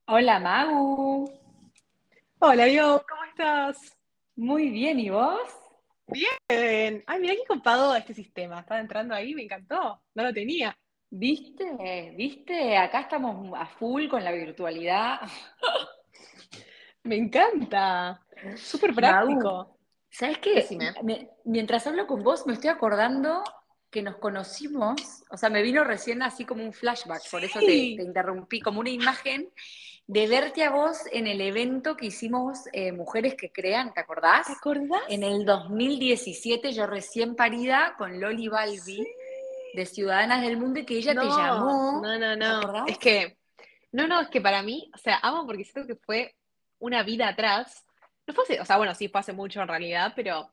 Hola Magu, Hola, yo, ¿cómo estás? muy bien, ¿y vos? Bien. Ay, mira qué copado este sistema. Estaba entrando ahí, me encantó. No lo tenía. ¿Viste? ¿Viste? Acá estamos a full con la virtualidad. Me encanta. Súper Magu, práctico. ¿sabes qué? Decime. Mientras hablo con vos me estoy acordando que nos conocimos, o sea, me vino recién así como un flashback, por eso te Sí. interrumpí, como una imagen de verte a vos en el evento que hicimos Mujeres que Crean, ¿te acordás? ¿Te En acordás? el 2017, yo recién parida con Loli Sí. Balbi de Ciudadanas del Mundo y que ella te No, llamó, no, no, ¿te no. acordás? No, es que para mí, o sea, amo porque siento que fue una vida atrás. No fue hace, o sea, bueno, sí, fue hace mucho en realidad, pero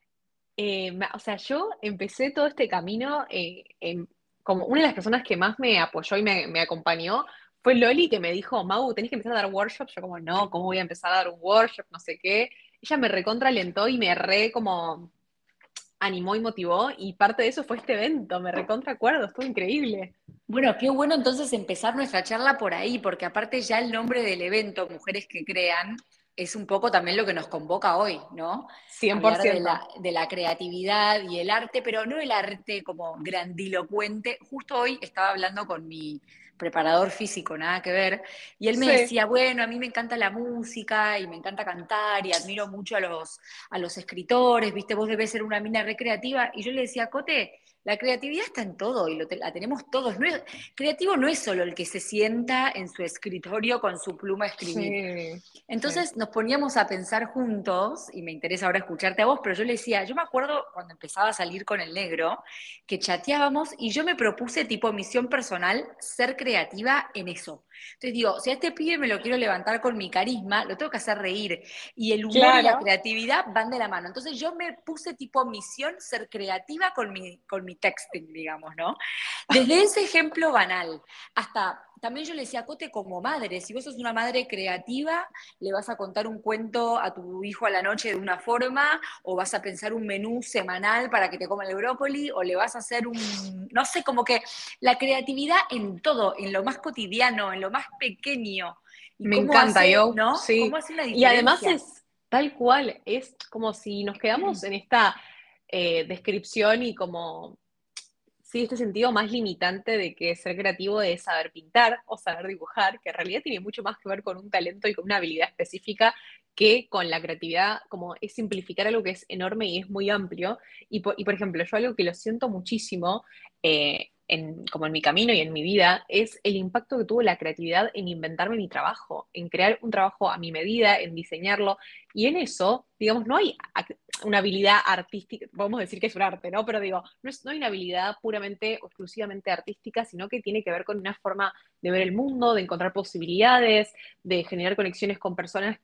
o sea, yo empecé todo este camino como una de las personas que más me apoyó y me acompañó fue Loli, que me dijo, Mau, tenés que empezar a dar workshops. Yo como, no, ¿cómo voy a empezar a dar un workshop? No sé qué. Ella me recontralentó y me re como animó y motivó, y parte de eso fue este evento. Me recontra acuerdo, estuvo increíble. Bueno, qué bueno entonces empezar nuestra charla por ahí, porque aparte ya el nombre del evento, Mujeres que Crean, es un poco también lo que nos convoca hoy, ¿no? cien por Hablar de ciento la creatividad y el arte, pero no el arte como grandilocuente. Justo hoy estaba hablando con mi preparador físico, nada que ver, y él me Sí. decía, bueno, a mí me encanta la música y me encanta cantar y admiro mucho a los escritores, viste, vos debes ser una mina recreativa, y yo le decía, Cote, la creatividad está en todo y la tenemos todos. Creativo no es solo el que se sienta en su escritorio con su pluma a escribir. Sí, sí. Entonces nos poníamos a pensar juntos, y me interesa ahora escucharte a vos, pero yo le decía, yo me acuerdo cuando empezaba a salir con el negro, que chateábamos y yo me propuse tipo misión personal ser creativa en eso. Entonces digo, si a este pibe me lo quiero levantar con mi carisma, lo tengo que hacer reír. Y el humor y la Claro. creatividad van de la mano. Entonces yo me puse tipo misión ser creativa con mi texting, digamos, ¿no? Desde ese ejemplo banal hasta, también yo le decía, Cote, como madre, si vos sos una madre creativa, le vas a contar un cuento a tu hijo a la noche de una forma, o vas a pensar un menú semanal para que te coma el brócoli, o le vas a hacer un, no sé, como que la creatividad en todo, en lo más cotidiano, en lo más pequeño, y Me cómo encanta, hace, yo, ¿no? ¿Cómo sí. hace una Y además diferencia? es tal cual, es como si nos quedamos en esta descripción y como, sí, este sentido más limitante de que ser creativo es saber pintar o saber dibujar, que en realidad tiene mucho más que ver con un talento y con una habilidad específica que con la creatividad, como es simplificar algo que es enorme y es muy amplio. Y por ejemplo, yo algo que lo siento muchísimo, como en mi camino y en mi vida, es el impacto que tuvo la creatividad en inventarme mi trabajo, en crear un trabajo a mi medida, en diseñarlo. Y en eso, digamos, no hay una habilidad artística, podemos decir que es un arte, ¿no? Pero digo, no hay una habilidad puramente o exclusivamente artística, sino que tiene que ver con una forma de ver el mundo, de encontrar posibilidades, de generar conexiones con personas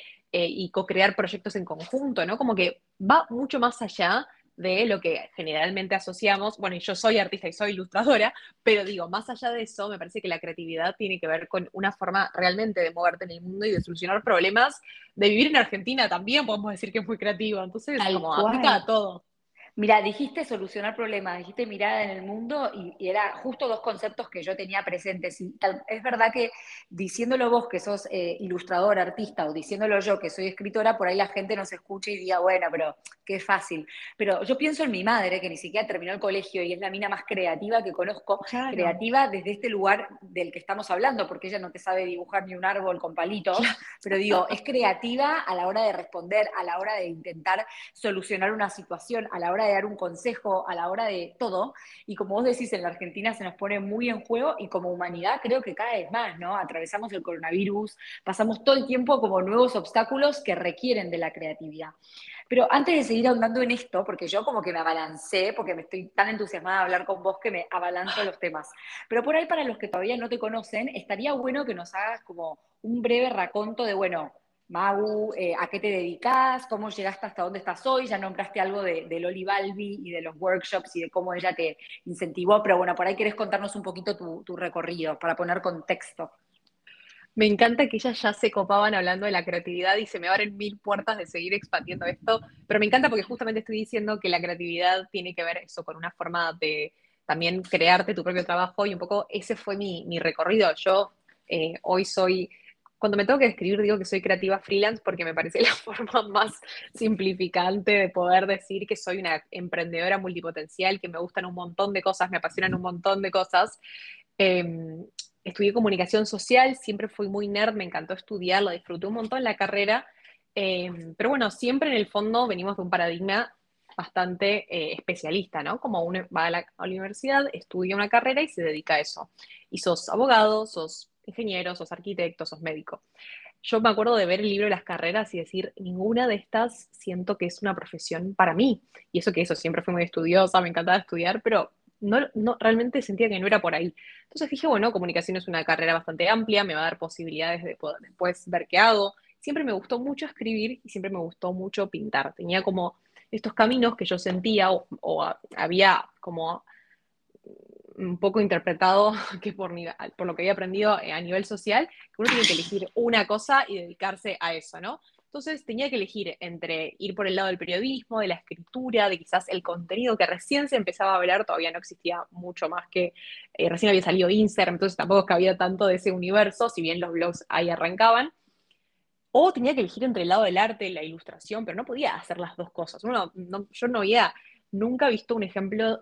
y co-crear proyectos en conjunto, ¿no? Como que va mucho más allá de lo que generalmente asociamos. Bueno, y yo soy artista y soy ilustradora, pero digo, más allá de eso, me parece que la creatividad tiene que ver con una forma realmente de moverte en el mundo y de solucionar problemas. De vivir en Argentina también podemos decir que es muy creativa, entonces Tal como aplica cual. a todo. Mira, dijiste solucionar problemas, dijiste mirada en el mundo y era justo dos conceptos que yo tenía presentes. Y es verdad que diciéndolo vos que sos ilustrador, artista, o diciéndolo yo que soy escritora, por ahí la gente nos escucha y diga, bueno, pero qué fácil. Pero yo pienso en mi madre, que ni siquiera terminó el colegio y es la mina más creativa que conozco, Claro, creativa desde este lugar del que estamos hablando, porque ella no te sabe dibujar ni un árbol con palitos, claro. pero digo, es creativa a la hora de responder, a la hora de intentar solucionar una situación, a la hora de dar un consejo, a la hora de todo. Y como vos decís, en la Argentina se nos pone muy en juego y como humanidad creo que cada vez más, ¿no? Atravesamos el coronavirus, pasamos todo el tiempo como nuevos obstáculos que requieren de la creatividad. Pero antes de seguir ahondando en esto, porque yo como que me abalancé, porque me estoy tan entusiasmada de hablar con vos que me abalanzo a los temas. Pero por ahí para los que todavía no te conocen, estaría bueno que nos hagas como un breve raconto de, bueno, Magu, ¿a qué te dedicas? ¿Cómo llegaste hasta dónde estás hoy? Ya nombraste algo de Loli Balbi y de los workshops y de cómo ella te incentivó, pero bueno, por ahí querés contarnos un poquito tu recorrido para poner contexto. Me encanta que ellas ya se copaban hablando de la creatividad y se me abren mil puertas de seguir expandiendo esto, pero me encanta porque justamente estoy diciendo que la creatividad tiene que ver eso con una forma de también crearte tu propio trabajo y un poco ese fue mi recorrido. Yo hoy soy cuando me tengo que describir digo que soy creativa freelance porque me parece la forma más simplificante de poder decir que soy una emprendedora multipotencial, que me gustan un montón de cosas, me apasionan un montón de cosas. Eh, Estudié comunicación social, siempre fui muy nerd, me encantó estudiar, lo disfruté un montón la carrera, pero bueno, siempre en el fondo venimos de un paradigma bastante especialista, ¿no? Como uno va a la universidad, estudia una carrera y se dedica a eso. Y sos abogado, sos ingeniero, sos arquitecto, sos médico. Yo me acuerdo de ver el libro de las carreras y decir, ninguna de estas siento que es una profesión para mí. Y eso siempre fui muy estudiosa, me encantaba estudiar, pero no realmente sentía que no era por ahí. Entonces dije, bueno, comunicación es una carrera bastante amplia, me va a dar posibilidades de poder después ver qué hago. Siempre me gustó mucho escribir y siempre me gustó mucho pintar. Tenía como estos caminos que yo sentía o había como un poco interpretado que por lo que había aprendido a nivel social, que uno tiene que elegir una cosa y dedicarse a eso, ¿no? Entonces tenía que elegir entre ir por el lado del periodismo, de la escritura, de quizás el contenido que recién se empezaba a hablar, todavía no existía mucho más que, recién había salido Instagram, entonces tampoco cabía tanto de ese universo, si bien los blogs ahí arrancaban. O tenía que elegir entre el lado del arte, la ilustración, pero no podía hacer las dos cosas. Yo no había nunca visto un ejemplo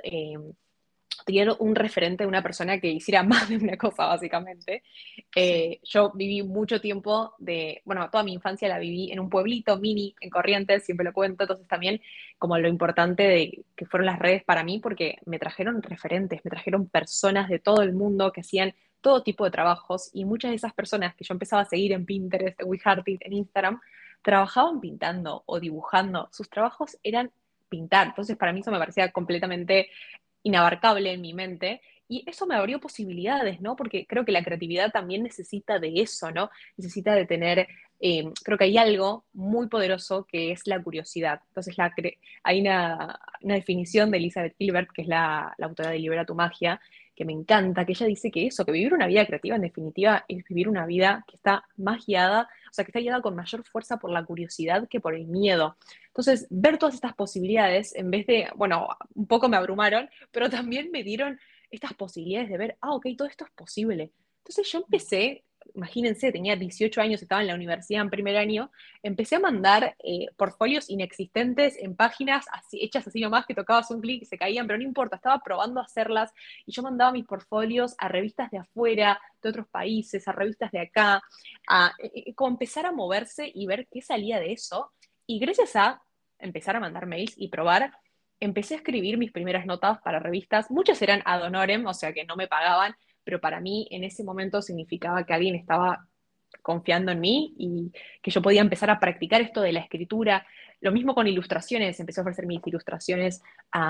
tener un referente de una persona que hiciera más de una cosa, básicamente. Sí. Yo viví mucho tiempo bueno, toda mi infancia la viví en un pueblito mini, en Corrientes, siempre lo cuento, entonces también como lo importante de que fueron las redes para mí, porque me trajeron referentes, me trajeron personas de todo el mundo que hacían todo tipo de trabajos, y muchas de esas personas que yo empezaba a seguir en Pinterest, en WeHeartIt, en Instagram, trabajaban pintando o dibujando, sus trabajos eran pintar, entonces para mí eso me parecía completamente inabarcable en mi mente. Y eso me abrió posibilidades, ¿no? Porque creo que la creatividad también necesita de eso, ¿no? Necesita de tener, creo que hay algo muy poderoso que es la curiosidad. Entonces hay una definición de Elizabeth Gilbert, que es la autora de Libera tu magia, que me encanta, que ella dice que eso, que vivir una vida creativa en definitiva es vivir una vida que está más guiada, o sea, que está guiada con mayor fuerza por la curiosidad que por el miedo. Entonces, ver todas estas posibilidades, en vez de, bueno, un poco me abrumaron, pero también me dieron estas posibilidades de ver, ok, todo esto es posible. Entonces yo empecé, imagínense, tenía 18 años, estaba en la universidad en primer año, empecé a mandar portfolios inexistentes en páginas hechas así nomás, que tocabas un clic y se caían, pero no importa, estaba probando a hacerlas y yo mandaba mis portfolios a revistas de afuera, de otros países, a revistas de acá, como empezar a moverse y ver qué salía de eso. Y gracias a empezar a mandar mails y probar, empecé a escribir mis primeras notas para revistas. Muchas eran ad honorem, o sea que no me pagaban, pero para mí en ese momento significaba que alguien estaba confiando en mí y que yo podía empezar a practicar esto de la escritura. Lo mismo con ilustraciones, empecé a ofrecer mis ilustraciones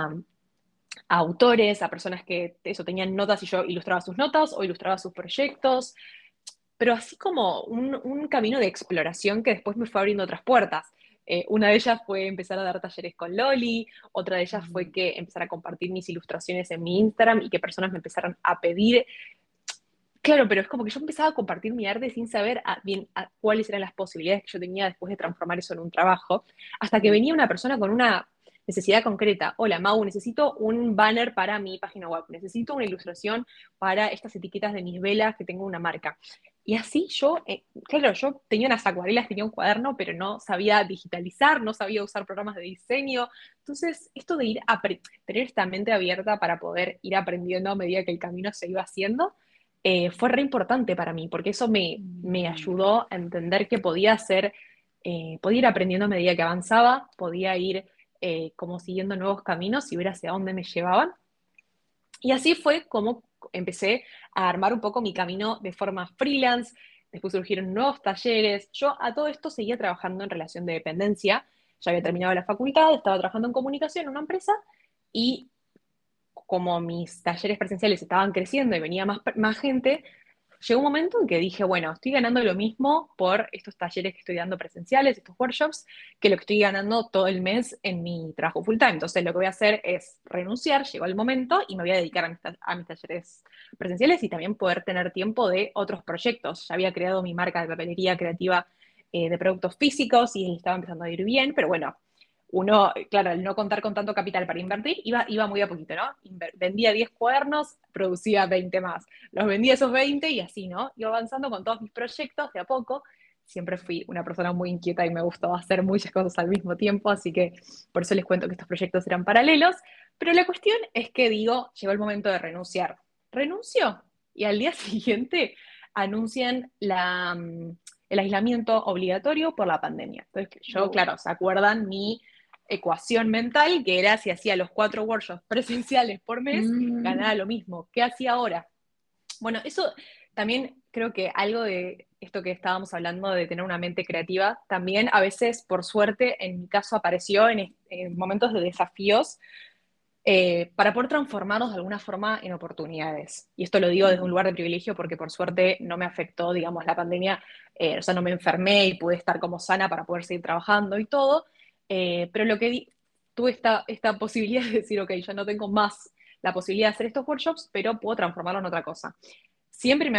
a autores, a personas que eso tenían notas y yo ilustraba sus notas o ilustraba sus proyectos, pero así como un camino de exploración que después me fue abriendo otras puertas. Una de ellas fue empezar a dar talleres con Loli, otra de ellas fue Mm. que empezar a compartir mis ilustraciones en mi Instagram y que personas me empezaran a pedir. Claro, pero es como que yo empezaba a compartir mi arte sin saber bien cuáles eran las posibilidades que yo tenía después de transformar eso en un trabajo, hasta que venía una persona con una necesidad concreta. Hola, Mau, necesito un banner para mi página web, necesito una ilustración para estas etiquetas de mis velas que tengo una marca. Y así claro, yo tenía unas acuarelas, tenía un cuaderno, pero no sabía digitalizar, no sabía usar programas de diseño. Entonces, esto de tener esta mente abierta para poder ir aprendiendo a medida que el camino se iba haciendo, fue re importante para mí, porque eso me Mm. ayudó a entender que podía ir aprendiendo a medida que avanzaba, podía ir como siguiendo nuevos caminos y ver hacia dónde me llevaban. Y así fue como empecé a armar un poco mi camino de forma freelance. Después surgieron nuevos talleres. Yo a todo esto seguía trabajando en relación de dependencia. Ya había terminado la facultad, estaba trabajando en comunicación en una empresa y como mis talleres presenciales estaban creciendo y venía más gente, llegó un momento en que dije, bueno, estoy ganando lo mismo por estos talleres que estoy dando presenciales, estos workshops, que lo que estoy ganando todo el mes en mi trabajo full time. Entonces lo que voy a hacer es renunciar, llegó el momento, y me voy a dedicar a mis talleres presenciales y también poder tener tiempo de otros proyectos. Ya había creado mi marca de papelería creativa de productos físicos y estaba empezando a ir bien, pero bueno, uno, claro, al no contar con tanto capital para invertir, iba muy a poquito, ¿no? Vendía 10 cuadernos, producía 20 más. Los vendía esos 20 y así, ¿no? Iba avanzando con todos mis proyectos de a poco. Siempre fui una persona muy inquieta y me gustó hacer muchas cosas al mismo tiempo, así que por eso les cuento que estos proyectos eran paralelos. Pero la cuestión es que digo, llegó el momento de renunciar. Renuncio y al día siguiente anuncian el aislamiento obligatorio por la pandemia. Entonces, yo, Wow. claro, ¿se acuerdan mi ecuación mental? Que era si hacía los 4 workshops presenciales por mes, ganaba Mm, lo mismo. ¿Qué hacía ahora? Bueno, eso también creo que algo de esto que estábamos hablando de tener una mente creativa, también a veces, por suerte, en mi caso apareció en momentos de desafíos para poder transformarnos de alguna forma en oportunidades. Y esto lo digo desde un lugar de privilegio porque por suerte no me afectó, digamos, la pandemia, o sea, no me enfermé y pude estar como sana para poder seguir trabajando y todo, pero tuve esta posibilidad de decir, ok, yo no tengo más la posibilidad de hacer estos workshops, pero puedo transformarlo en otra cosa. Siempre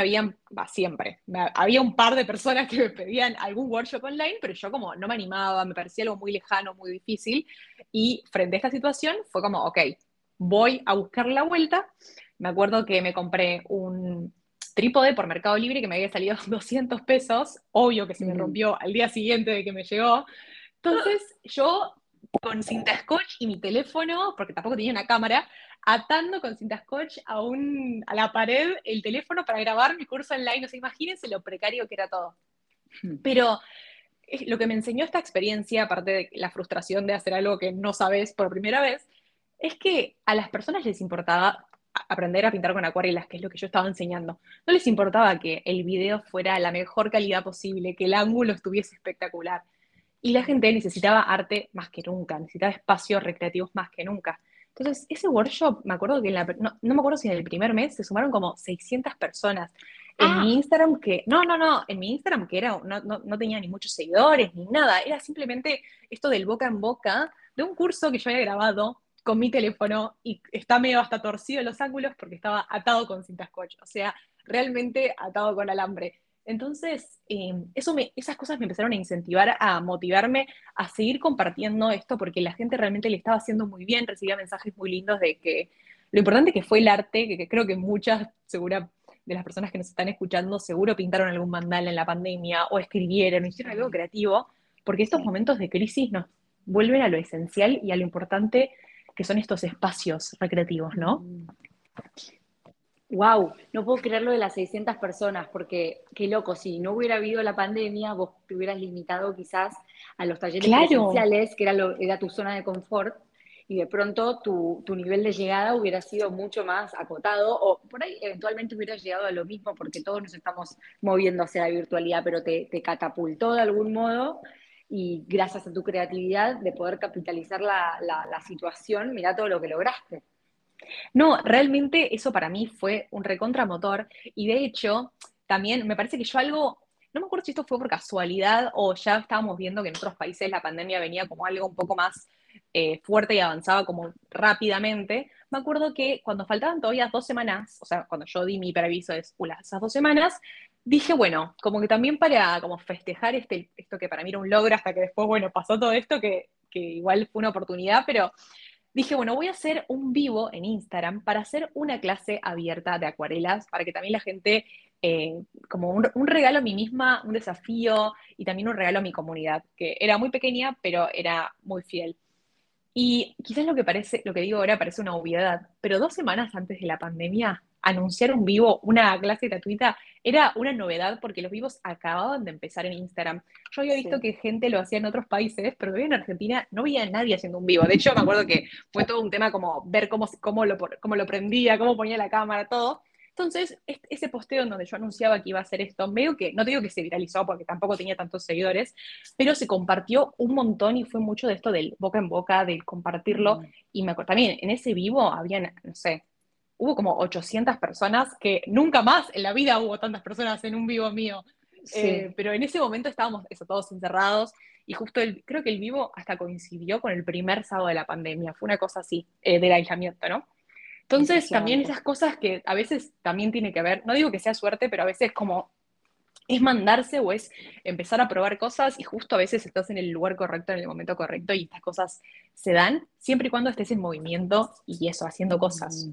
había un par de personas que me pedían algún workshop online, pero yo como no me animaba, me parecía algo muy lejano, muy difícil, y frente a esta situación fue como, ok, voy a buscar la vuelta. Me acuerdo que me compré un trípode por Mercado Libre que me había salido 200 pesos, obvio que se me mm. rompió al día siguiente de que me llegó. Entonces yo con cinta scotch y mi teléfono, porque tampoco tenía una cámara, atando con cinta scotch a la pared el teléfono para grabar mi curso online. O sea, imagínense lo precario que era todo. Pero lo que me enseñó esta experiencia, aparte de la frustración de hacer algo que no sabes por primera vez, es que a las personas les importaba aprender a pintar con acuarelas, que es lo que yo estaba enseñando. No les importaba que el video fuera la mejor calidad posible, que el ángulo estuviese espectacular. Y la gente necesitaba arte más que nunca, necesitaba espacios recreativos más que nunca. Entonces, ese workshop, me acuerdo que no me acuerdo si en el primer mes se sumaron como 600 personas. En mi Ah, Instagram, en mi Instagram, que era, no tenía ni muchos seguidores ni nada, era simplemente esto del boca en boca de un curso que yo había grabado con mi teléfono y está medio hasta torcido en los ángulos porque estaba atado con cinta scotch, o sea, realmente atado con alambre. Entonces, esas cosas me empezaron a incentivar, a motivarme a seguir compartiendo esto, porque la gente realmente le estaba haciendo muy bien, recibía mensajes muy lindos de que lo importante que fue el arte, que creo que muchas, segura, de las personas que nos están escuchando, seguro pintaron algún mandala en la pandemia, o escribieron, o hicieron algo creativo, porque estos sí. momentos de crisis nos vuelven a lo esencial y a lo importante que son estos espacios recreativos, ¿no? Wow, no puedo creer lo de las 600 personas, porque qué loco, si no hubiera habido la pandemia, vos te hubieras limitado quizás a los talleres Claro, presenciales, que era tu zona de confort, y de pronto tu nivel de llegada hubiera sido mucho más acotado, o por ahí eventualmente hubieras llegado a lo mismo, porque todos nos estamos moviendo hacia la virtualidad, pero te catapultó de algún modo, y gracias a tu creatividad de poder capitalizar la situación, mirá todo lo que lograste. no, realmente eso para mí fue un recontramotor y de hecho también me parece que yo algo, no me acuerdo si esto fue por casualidad o ya estábamos viendo que en otros países la pandemia venía como algo un poco más fuerte y avanzaba como rápidamente. Me acuerdo que cuando faltaban todavía 2 semanas, o sea, cuando yo di mi preaviso de esas 2 semanas, dije, bueno, como que también para como festejar esto que para mí era un logro hasta que después, bueno, pasó todo esto que igual fue una oportunidad, pero dije, bueno, voy a hacer un vivo en Instagram para hacer una clase abierta de acuarelas, para que también la gente, como un regalo a mí misma, un desafío y también un regalo a mi comunidad, que era muy pequeña, pero era muy fiel. Y quizás lo que digo ahora parece una obviedad, pero 2 semanas antes de la pandemia, anunciar un vivo, una clase gratuita, era una novedad porque los vivos acababan de empezar en Instagram. Yo había visto Sí. que gente lo hacía en otros países, pero todavía en Argentina no veía a nadie haciendo un vivo. De hecho, me acuerdo que fue todo un tema como ver cómo lo prendía, cómo ponía la cámara, todo. Entonces, ese posteo en donde yo anunciaba que iba a hacer esto, medio que, no te digo que se viralizó porque tampoco tenía tantos seguidores, pero se compartió un montón y fue mucho de esto del boca en boca, del compartirlo. Mm. Y me acuerdo también, en ese vivo habían, no sé, hubo como 800 personas, que nunca más en la vida hubo tantas personas en un vivo mío. Sí. Pero en ese momento estábamos eso, todos encerrados y justo creo que el vivo hasta coincidió con el primer sábado de la pandemia, fue una cosa así, del aislamiento, ¿no? Entonces, también Impresionante. esas cosas que a veces también tiene que ver, no digo que sea suerte, pero a veces como es mandarse o es empezar a probar cosas y justo a veces estás en el lugar correcto, en el momento correcto y estas cosas se dan siempre y cuando estés en movimiento y eso, haciendo cosas. Mm.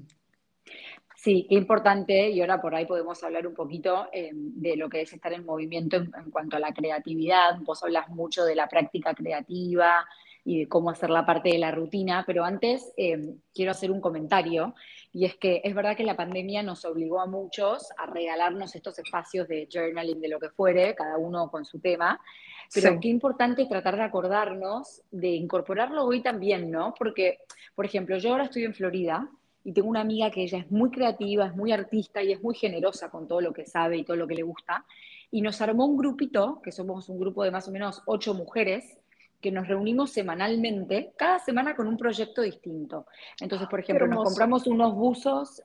Sí, qué importante, y ahora por ahí podemos hablar un poquito de lo que es estar en movimiento en cuanto a la creatividad. Vos hablas mucho de la práctica creativa y de cómo hacer la parte de la rutina, pero antes quiero hacer un comentario, y es que es verdad que la pandemia nos obligó a muchos a regalarnos estos espacios de journaling, de lo que fuere, cada uno con su tema, pero Sí. qué importante tratar de acordarnos de incorporarlo hoy también, ¿no? Porque, por ejemplo, yo ahora estoy en Florida y tengo una amiga que ella es muy creativa, es muy artista y es muy generosa con todo lo que sabe y todo lo que le gusta. Y nos armó un grupito, que somos un grupo de más o menos 8 mujeres, que nos reunimos semanalmente, cada semana con un proyecto distinto. Entonces, por Qué ejemplo, nos hermoso. compramos unos buzos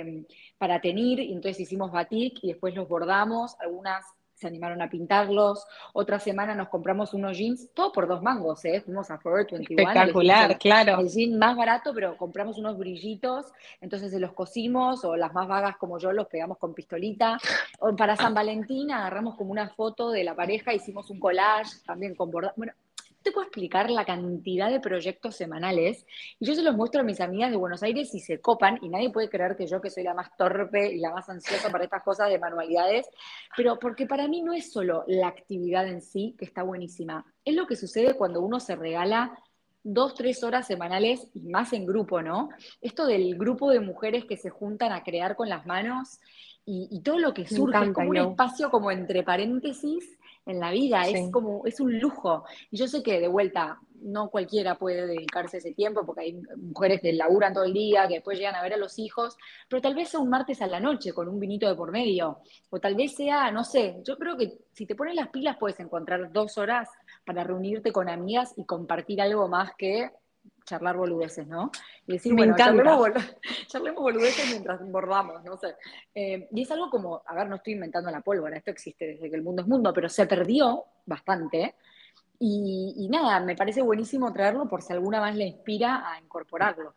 para teñir, y entonces hicimos batik y después los bordamos, algunas se animaron a pintarlos, otra semana nos compramos unos jeans, todo por 2 mangos, ¿eh? Fuimos a Forever 21, elegimos Espectacular, claro. el jean más barato, pero compramos unos brillitos, entonces se los cosimos, o las más vagas como yo los pegamos con pistolita. O para San Valentín agarramos como una foto de la pareja, hicimos un collage también con bordado. Bueno, te puedo explicar la cantidad de proyectos semanales, y yo se los muestro a mis amigas de Buenos Aires y se copan, y nadie puede creer que yo, que soy la más torpe y la más ansiosa para estas cosas de manualidades, pero porque para mí no es solo la actividad en sí, que está buenísima, es lo que sucede cuando uno se regala 2, 3 horas semanales y más en grupo, ¿no? Esto del grupo de mujeres que se juntan a crear con las manos, y todo lo que Me surge es encanta, como un Glow. espacio como entre paréntesis en la vida, es Sí, como, es un lujo. Y yo sé que de vuelta, no cualquiera puede dedicarse ese tiempo, porque hay mujeres que laburan todo el día, que después llegan a ver a los hijos, pero tal vez sea un martes a la noche con un vinito de por medio, o tal vez sea, no sé, yo creo que si te pones las pilas puedes encontrar 2 horas para reunirte con amigas y compartir algo más que charlar boludeces, ¿no? Y decir, me bueno, encanta. charlemos boludeces mientras bordamos, no sé. Y es algo como, a ver, no estoy inventando la pólvora, esto existe desde que el mundo es mundo, pero se perdió bastante. Y nada, me parece buenísimo traerlo por si alguna más le inspira a incorporarlo.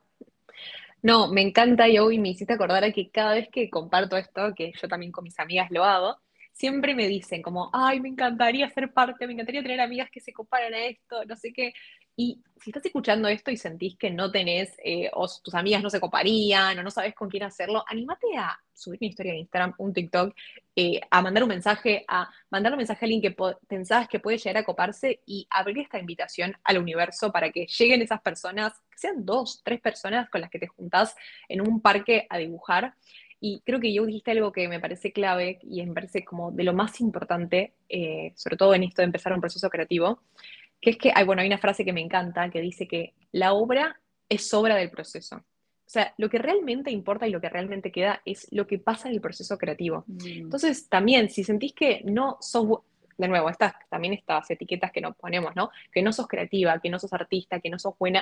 No, me encanta y hoy me hiciste acordar a que cada vez que comparto esto, que yo también con mis amigas lo hago, siempre me dicen como, ay, me encantaría ser parte, me encantaría tener amigas que se comparan a esto, no sé qué. Y si estás escuchando esto y sentís que no tenés, o tus amigas no se coparían, o no sabes con quién hacerlo, anímate a subir una historia en Instagram, un TikTok, a mandar un mensaje, a mandar un mensaje a alguien que pensabas que puede llegar a coparse y abrir esta invitación al universo para que lleguen esas personas, que sean 2, 3 personas con las que te juntás en un parque a dibujar. Y creo que yo dijiste algo que me parece clave y me parece como de lo más importante, sobre todo en esto de empezar un proceso creativo, que es que, bueno, hay una frase que me encanta que dice que la obra es obra del proceso. O sea, lo que realmente importa y lo que realmente queda es lo que pasa en el proceso creativo. Mm. Entonces, también, si sentís que no sos, de nuevo, también estas etiquetas que nos ponemos, ¿no? Que no sos creativa, que no sos artista, que no sos buena,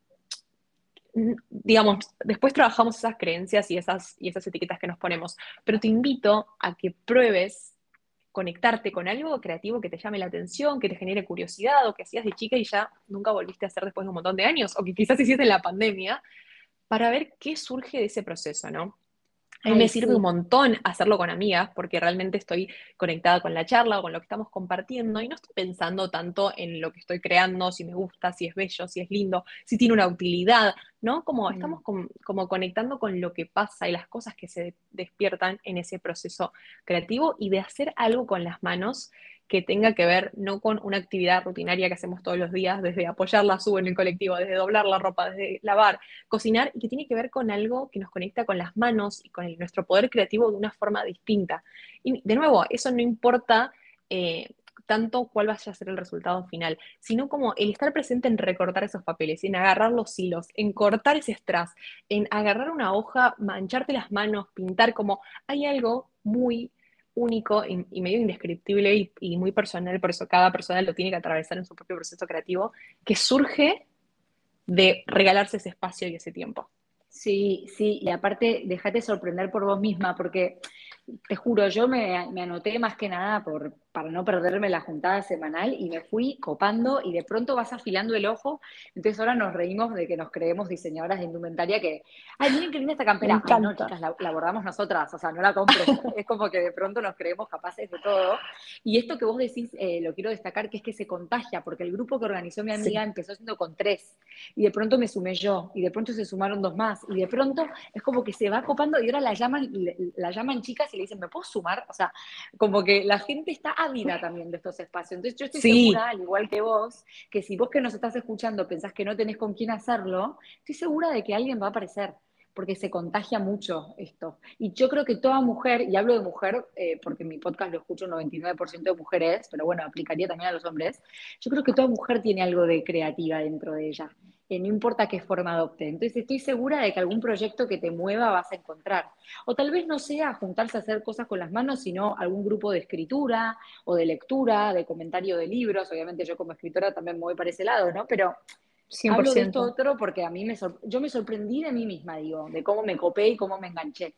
digamos, después trabajamos esas creencias y esas etiquetas que nos ponemos, pero te invito a que pruebes conectarte con algo creativo que te llame la atención, que te genere curiosidad, o que hacías de chica y ya nunca volviste a hacer después de un montón de años, o que quizás hiciste en la pandemia, para ver qué surge de ese proceso, ¿no? A mí me Ay, sirve un sí. montón hacerlo con amigas porque realmente estoy conectada con la charla o con lo que estamos compartiendo y no estoy pensando tanto en lo que estoy creando, si me gusta, si es bello, si es lindo, si tiene una utilidad, ¿no? Como Mm. estamos como conectando con lo que pasa y las cosas que se despiertan en ese proceso creativo y de hacer algo con las manos que tenga que ver no con una actividad rutinaria que hacemos todos los días, desde apoyar la sub en el colectivo, desde doblar la ropa, desde lavar, cocinar, y que tiene que ver con algo que nos conecta con las manos y con nuestro poder creativo de una forma distinta. Y de nuevo, eso no importa tanto cuál vaya a ser el resultado final, sino como el estar presente en recortar esos papeles, en agarrar los hilos, en cortar ese strass, en agarrar una hoja, mancharte las manos, pintar, como hay algo muy único y medio indescriptible y muy personal, por eso cada persona lo tiene que atravesar en su propio proceso creativo, que surge de regalarse ese espacio y ese tiempo. Sí, sí, y aparte, déjate sorprender por vos misma, porque te juro, yo me anoté más que nada para no perderme la juntada semanal y me fui copando y de pronto vas afilando el ojo. Entonces ahora nos reímos de que nos creemos diseñadoras de indumentaria que, ay, miren qué linda esta Me campera. Ay, no, encanta. chicas, la bordamos nosotras, o sea, no la compren. Es como que de pronto nos creemos capaces de todo. Y esto que vos decís, lo quiero destacar, que es que se contagia, porque el grupo que organizó mi amiga Sí. empezó siendo con 3, y de pronto me sumé yo, y de pronto se sumaron 2 más, y de pronto es como que se va copando y ahora la llaman chicas y le dicen, ¿me puedo sumar? O sea, como que la gente está ávida también de estos espacios. Entonces yo estoy Sí, segura, al igual que vos, que si vos que nos estás escuchando pensás que no tenés con quién hacerlo, estoy segura de que alguien va a aparecer, porque se contagia mucho esto. Y yo creo que toda mujer, y hablo de mujer porque mi podcast lo escucho un 99% de mujeres, pero bueno, aplicaría también a los hombres, yo creo que toda mujer tiene algo de creativa dentro de ella. No importa qué forma adopte. Entonces estoy segura de que algún proyecto que te mueva vas a encontrar. O tal vez no sea juntarse a hacer cosas con las manos, sino algún grupo de escritura o de lectura, de comentario de libros. Obviamente yo como escritora también me voy para ese lado, ¿no? Pero cien por hablo de esto ciento otro porque a mí yo me sorprendí de mí misma, digo, de cómo me copé y cómo me enganché.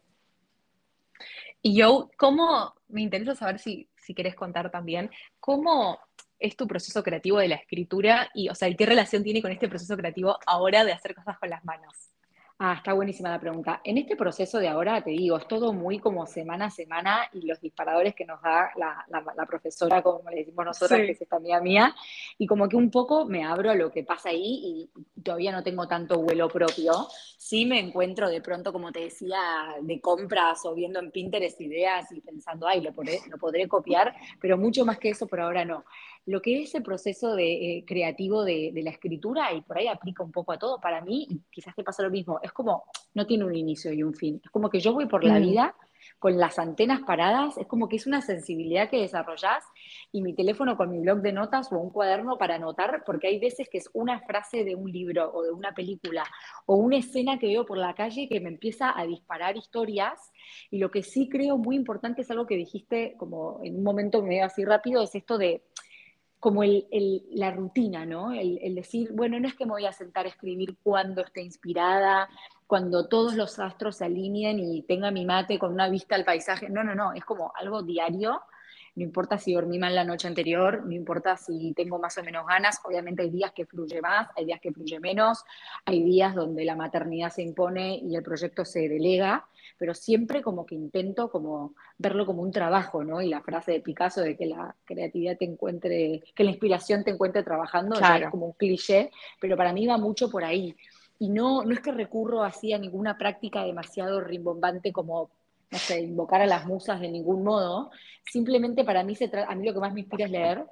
Y yo, ¿cómo, me interesa saber si querés contar también, cómo es tu proceso creativo de la escritura y, o sea, qué relación tiene con este proceso creativo ahora de hacer cosas con las manos? Ah, está buenísima la pregunta. En este proceso de ahora, te digo, es todo muy como semana a semana y los disparadores que nos da la profesora, como le decimos nosotras, que es Sí. esta amiga mía, y como que un poco me abro a lo que pasa ahí y todavía no tengo tanto vuelo propio. Sí me encuentro de pronto, como te decía, de compras o viendo en Pinterest ideas y pensando, ay, lo podré copiar, pero mucho más que eso por ahora no. Lo que es el proceso creativo de la escritura, y por ahí aplica un poco a todo, para mí, y quizás te pasa lo mismo, es como, no tiene un inicio y un fin, es como que yo voy por la Mm, vida con las antenas paradas, es como que es una sensibilidad que desarrollás y mi teléfono con mi blog de notas o un cuaderno para anotar, porque hay veces que es una frase de un libro o de una película o una escena que veo por la calle que me empieza a disparar historias. Y lo que sí creo muy importante es algo que dijiste como en un momento medio así rápido, es esto de como la rutina, ¿no? El decir, bueno, no es que me voy a sentar a escribir cuando esté inspirada, cuando todos los astros se alineen y tenga mi mate con una vista al paisaje. No, no, no, es como algo diario. No importa si dormí mal la noche anterior, no importa si tengo más o menos ganas. Obviamente hay días que fluye más, hay días que fluye menos, hay días donde la maternidad se impone y el proyecto se delega, pero siempre como que intento como verlo como un trabajo, ¿no? Y la frase de Picasso de que la creatividad te encuentre, que la inspiración te encuentre trabajando, ya es claro. como un cliché, pero para mí va mucho por ahí. Y no es que recurro así a ninguna práctica demasiado rimbombante como, no sé, invocar a las musas de ningún modo. Simplemente para mí a mí lo que más me inspira es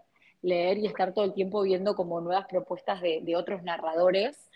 leer y estar todo el tiempo viendo como nuevas propuestas de otros narradores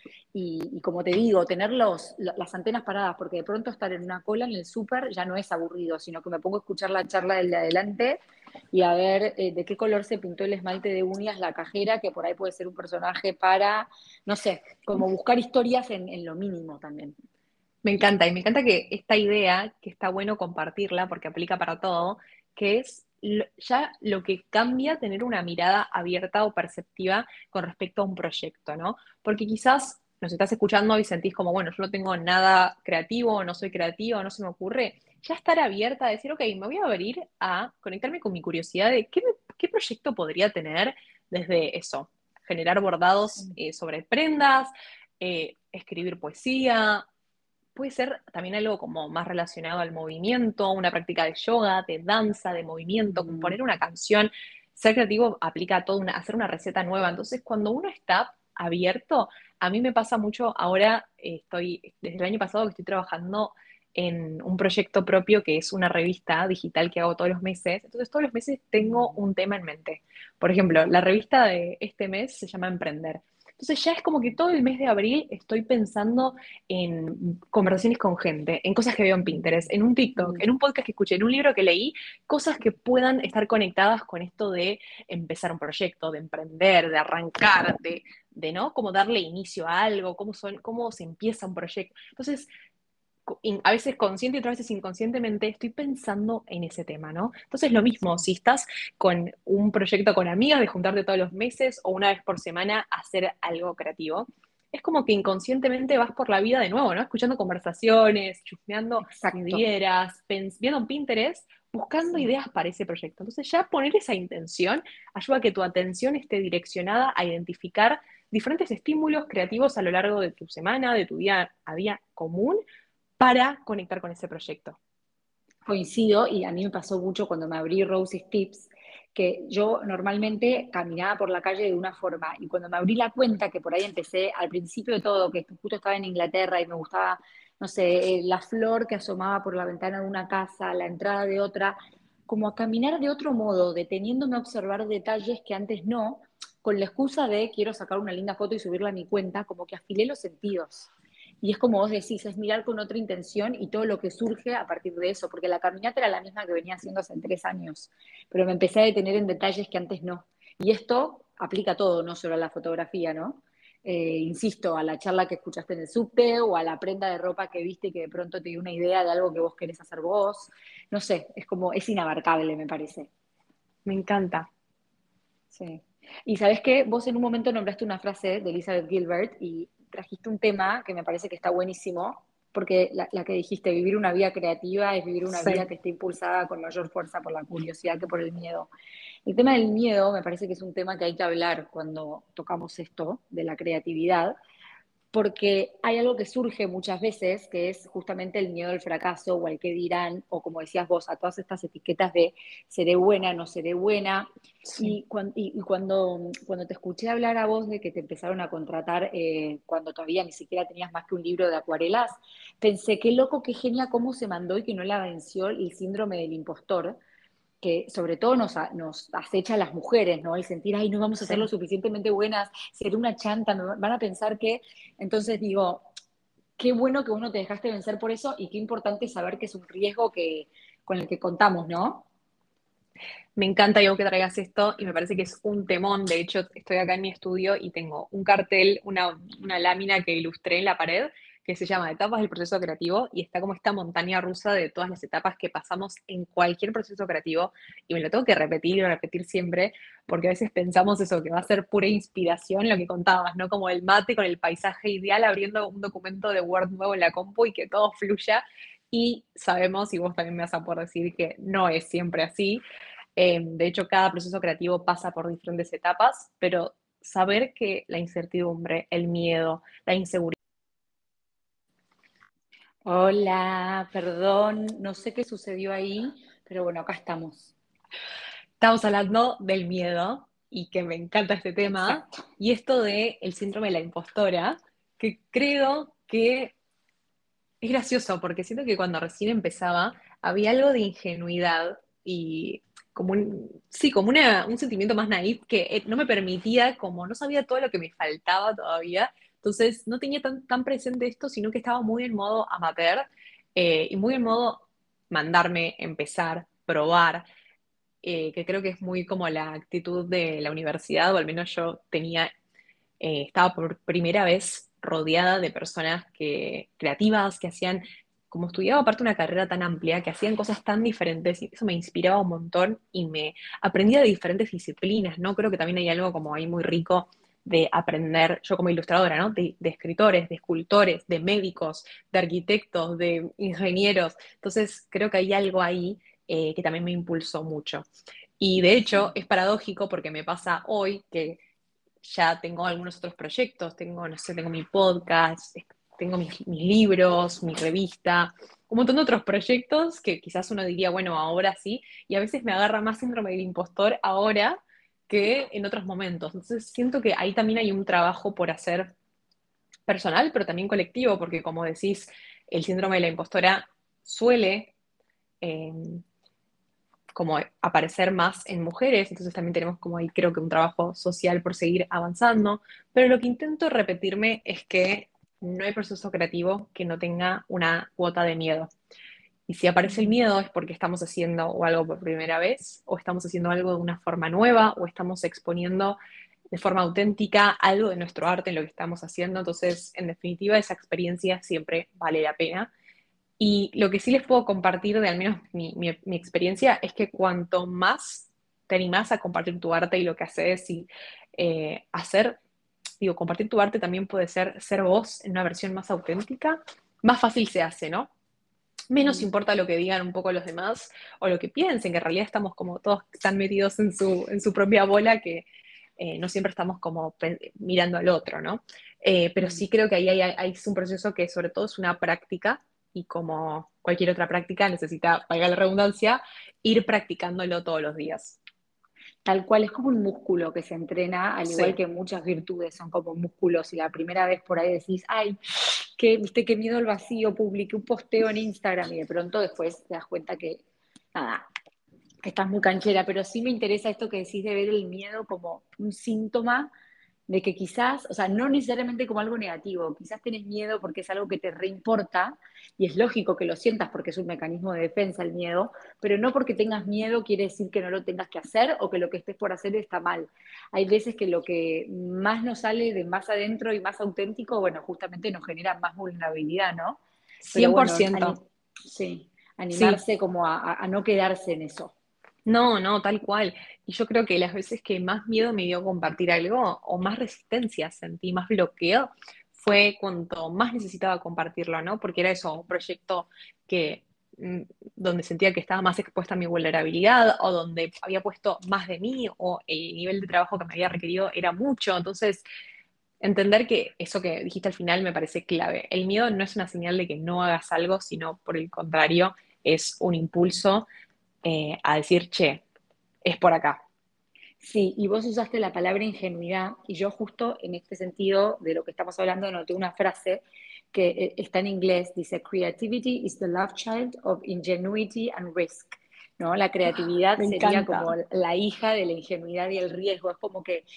y como te digo, tener las antenas paradas, porque de pronto estar en una cola en el súper ya no es aburrido, sino que me pongo a escuchar la charla del de adelante y a ver de qué color se pintó el esmalte de uñas la cajera, que por ahí puede ser un personaje para, no sé, como buscar historias en lo mínimo también. Me encanta, y me encanta que esta idea, que está bueno compartirla porque aplica para todo, que es ya lo que cambia tener una mirada abierta o perceptiva con respecto a un proyecto, ¿no? Porque quizás nos estás escuchando y sentís como, bueno, yo no tengo nada creativo, no soy creativa, no se me ocurre. Ya estar abierta a decir, ok, me voy a abrir a conectarme con mi curiosidad de qué proyecto podría tener desde eso, generar bordados sobre prendas, escribir poesía, puede ser también algo como más relacionado al movimiento, una práctica de yoga, de danza, de movimiento, Mm, componer una canción. Ser creativo aplica a todo, hacer una receta nueva. Entonces, cuando uno está abierto, a mí me pasa mucho, ahora estoy, desde el año pasado que estoy trabajando en un proyecto propio que es una revista digital que hago todos los meses. Entonces, todos los meses tengo mm. un tema en mente. Por ejemplo, la revista de este mes se llama Emprender. Entonces ya es como que todo el mes de abril estoy pensando en conversaciones con gente, en cosas que veo en Pinterest, en un TikTok, Mm. en un podcast que escuché, en un libro que leí, cosas que puedan estar conectadas con esto de empezar un proyecto, de emprender, de arrancar, de ¿no? Como darle inicio a algo, cómo se empieza un proyecto. Entonces, a veces consciente y otras veces inconscientemente estoy pensando en ese tema, ¿no? Entonces lo mismo, Sí. si estás con un proyecto con amigas de juntarte todos los meses o una vez por semana a hacer algo creativo, es como que inconscientemente vas por la vida de nuevo, ¿no? Escuchando conversaciones, chusmeando Exacto. vidrieras, viendo Pinterest, buscando Sí. ideas para ese proyecto. Entonces ya poner esa intención ayuda a que tu atención esté direccionada a identificar diferentes estímulos creativos a lo largo de tu semana, de tu día a día común, para conectar con ese proyecto. Coincido, y a mí me pasó mucho cuando me abrí Rosie's Tips, que yo normalmente caminaba por la calle de una forma, y cuando me abrí la cuenta, que por ahí empecé al principio de todo, que justo estaba en Inglaterra y me gustaba, no sé, la flor que asomaba por la ventana de una casa, la entrada de otra, como a caminar de otro modo, deteniéndome a observar detalles que antes no, con la excusa de quiero sacar una linda foto y subirla a mi cuenta, como que afilé los sentidos. Y es como vos decís, es mirar con otra intención y todo lo que surge a partir de eso, porque la caminata era la misma que venía haciendo hace 3 años, pero me empecé a detener en detalles que antes no. Y esto aplica a todo, no solo a la fotografía, ¿no? Insisto, a la charla que escuchaste en el subte o a la prenda de ropa que viste que de pronto te dio una idea de algo que vos querés hacer vos. No sé, es como, es inabarcable, me parece. Me encanta. Sí. Y sabes qué, vos en un momento nombraste una frase de Elizabeth Gilbert y trajiste un tema que me parece que está buenísimo, porque la que dijiste, vivir una vida creativa es vivir una vida Sí. que esté impulsada con mayor fuerza por la curiosidad que por el miedo. El tema del miedo me parece que es un tema que hay que hablar cuando tocamos esto de la creatividad, porque hay algo que surge muchas veces, que es justamente el miedo al fracaso o al que dirán, o como decías vos, a todas estas etiquetas de seré buena, no seré buena. Sí. Y cuando te escuché hablar a vos de que te empezaron a contratar cuando todavía ni siquiera tenías más que un libro de acuarelas, pensé, qué loco, qué genia cómo se mandó y que no la venció el síndrome del impostor, que sobre todo nos acecha a las mujeres, ¿no? El sentir, ay, no vamos a ser lo Sí. suficientemente buenas, ser una chanta, van a pensar que... Entonces digo, qué bueno que uno te dejaste vencer por eso y qué importante saber que es un riesgo con el que contamos, ¿no? Me encanta, Diego, que traigas esto y me parece que es un temón. De hecho, estoy acá en mi estudio y tengo un cartel, una lámina que ilustré en la pared que se llama Etapas del proceso creativo y está como esta montaña rusa de todas las etapas que pasamos en cualquier proceso creativo y me lo tengo que repetir y repetir siempre porque a veces pensamos eso, que va a ser pura inspiración lo que contabas, ¿no? Como el mate con el paisaje ideal abriendo un documento de Word nuevo en la compu y que todo fluya y sabemos, y vos también me vas a poder decir que no es siempre así. De hecho, cada proceso creativo pasa por diferentes etapas, pero saber que la incertidumbre, el miedo, la inseguridad. Hola, perdón, no sé qué sucedió ahí, pero bueno, acá estamos. Estamos hablando del miedo y que me encanta este tema, Exacto. y esto de el síndrome de la impostora, que creo que es gracioso porque siento que cuando recién empezaba había algo de ingenuidad y como sí, como un sentimiento más naif que no me permitía, como no sabía todo lo que me faltaba todavía, entonces no tenía tan presente esto, sino que estaba muy en modo amateur y muy en modo mandarme, empezar, probar, que creo que es muy como la actitud de la universidad, o al menos yo tenía estaba por primera vez rodeada de personas creativas, que hacían, como estudiaba aparte una carrera tan amplia, que hacían cosas tan diferentes, y eso me inspiraba un montón y me aprendía de diferentes disciplinas, ¿no? Creo que también hay algo como ahí muy rico de aprender, yo como ilustradora, ¿no? De escritores, de escultores, de médicos, de arquitectos, de ingenieros. Entonces, creo que hay algo ahí que también me impulsó mucho. Y de hecho, Sí. es paradójico porque me pasa hoy que ya tengo algunos otros proyectos, tengo, no sé, tengo mi podcast, tengo mis libros, mi revista, un montón de otros proyectos que quizás uno diría, bueno, ahora sí, y a veces me agarra más síndrome del impostor ahora que en otros momentos. Entonces siento que ahí también hay un trabajo por hacer personal, pero también colectivo, porque como decís, el síndrome de la impostora suele eh, como aparecer más en mujeres, entonces también tenemos como ahí creo que un trabajo social por seguir avanzando, pero lo que intento repetirme es que no hay proceso creativo que no tenga una cuota de miedo. Y si aparece el Mm. miedo es porque estamos haciendo o algo por primera vez, o estamos haciendo algo de una forma nueva, o estamos exponiendo de forma auténtica algo de nuestro arte en lo que estamos haciendo. Entonces, en definitiva, esa experiencia siempre vale la pena. Y lo que sí les puedo compartir, de al menos mi experiencia, es que cuanto más te animás a compartir tu arte y lo que haces y hacer, digo, compartir tu arte también puede ser vos en una versión más auténtica, más fácil se hace, ¿no? Menos Mm. importa lo que digan un poco los demás o lo que piensen, que en realidad estamos como todos tan metidos en su propia bola que no siempre estamos como mirando al otro, ¿no? Pero Mm. sí creo que ahí hay un proceso que sobre todo es una práctica y como cualquier otra práctica necesita, valga la redundancia, ir practicándolo todos los días. Tal cual, es como un músculo que se entrena, al igual Sí, que muchas virtudes son como músculos, y la primera vez por ahí decís, ay, viste, qué miedo al vacío, publiqué un posteo en Instagram, y de pronto después te das cuenta que, nada, que estás muy canchera, pero sí me interesa esto que decís de ver el miedo como un síntoma de que quizás, o sea, no necesariamente como algo negativo, quizás tenés miedo porque es algo que te reimporta, y es lógico que lo sientas porque es un mecanismo de defensa el miedo, pero no porque tengas miedo quiere decir que no lo tengas que hacer o que lo que estés por hacer está mal. Hay veces que lo que más nos sale de más adentro y más auténtico, bueno, justamente nos genera más vulnerabilidad, ¿no? Pero bueno, 100%. sí, Sí, animarse como a no quedarse en eso. no, no, tal cual. Y yo creo que las veces que más miedo me dio compartir algo o más resistencia sentí, más bloqueo, fue cuando más necesitaba compartirlo, ¿no? Porque era eso, un proyecto que mm, donde sentía que estaba más expuesta a mi vulnerabilidad o donde había puesto más de mí o el nivel de trabajo que me había requerido era mucho. Entonces, entender que eso que dijiste al final me parece clave. El miedo no es una señal de que no hagas algo, sino por el contrario, es un impulso a decir, che, es por acá. Sí, y vos usaste la palabra ingenuidad, y yo justo en este sentido de lo que estamos hablando noté una frase que está en inglés, dice, Creativity is the love child of ingenuity and risk, ¿no? La creatividad Me sería encanta. como la hija de la ingenuidad y el riesgo, es como que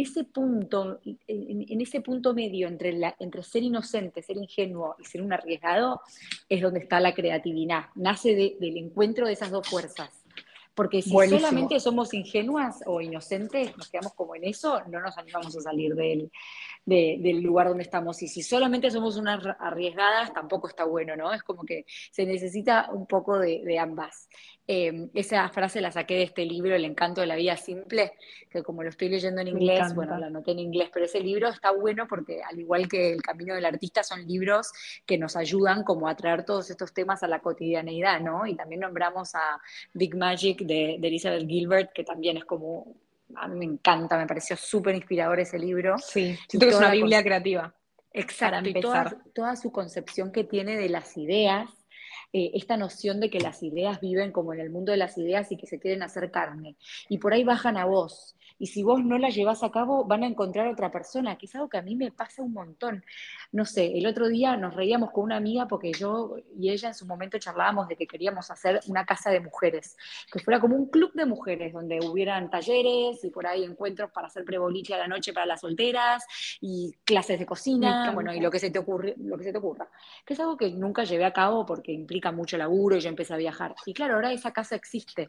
en ese punto medio entre, entre ser inocente, ser ingenuo y ser un arriesgado, es donde está la creatividad, nace del encuentro de esas dos fuerzas. Porque si Buenísimo. solamente somos ingenuas o inocentes, nos quedamos como en eso, no nos animamos a salir del lugar donde estamos. Y si solamente somos unas arriesgadas, tampoco está bueno, ¿no? Es como que se necesita un poco de ambas. Esa frase la saqué de este libro, El encanto de la vida simple, que como lo estoy leyendo en Me inglés, bueno, encanta. la anoté en inglés, pero ese libro está bueno porque al igual que El camino del artista, son libros que nos ayudan como a traer todos estos temas a la cotidianeidad, ¿no? Y también nombramos a Big Magic de Elizabeth Gilbert, que también es como, a mí me encanta, me pareció súper inspirador ese libro, Sí, y siento que es toda una la, Biblia creativa para exacto, y empezar. toda su concepción que tiene de las ideas, esta noción de que las ideas viven como en el mundo de las ideas y que se quieren hacer carne. Y por ahí bajan a vos. Y si vos no las llevas a cabo, van a encontrar otra persona, que es algo que a mí me pasa un montón. No sé, el otro día nos reíamos con una amiga porque yo y ella en su momento charlábamos de que queríamos hacer una casa de mujeres, que fuera como un club de mujeres, donde hubieran talleres y por ahí encuentros para hacer preboliche a la noche para las solteras y clases de Me cocina, bueno, y encanta. lo que se te ocurre, lo que se te ocurra. Que es algo que nunca llevé a cabo porque implica mucho laburo y yo empecé a viajar. Y claro, ahora esa casa existe.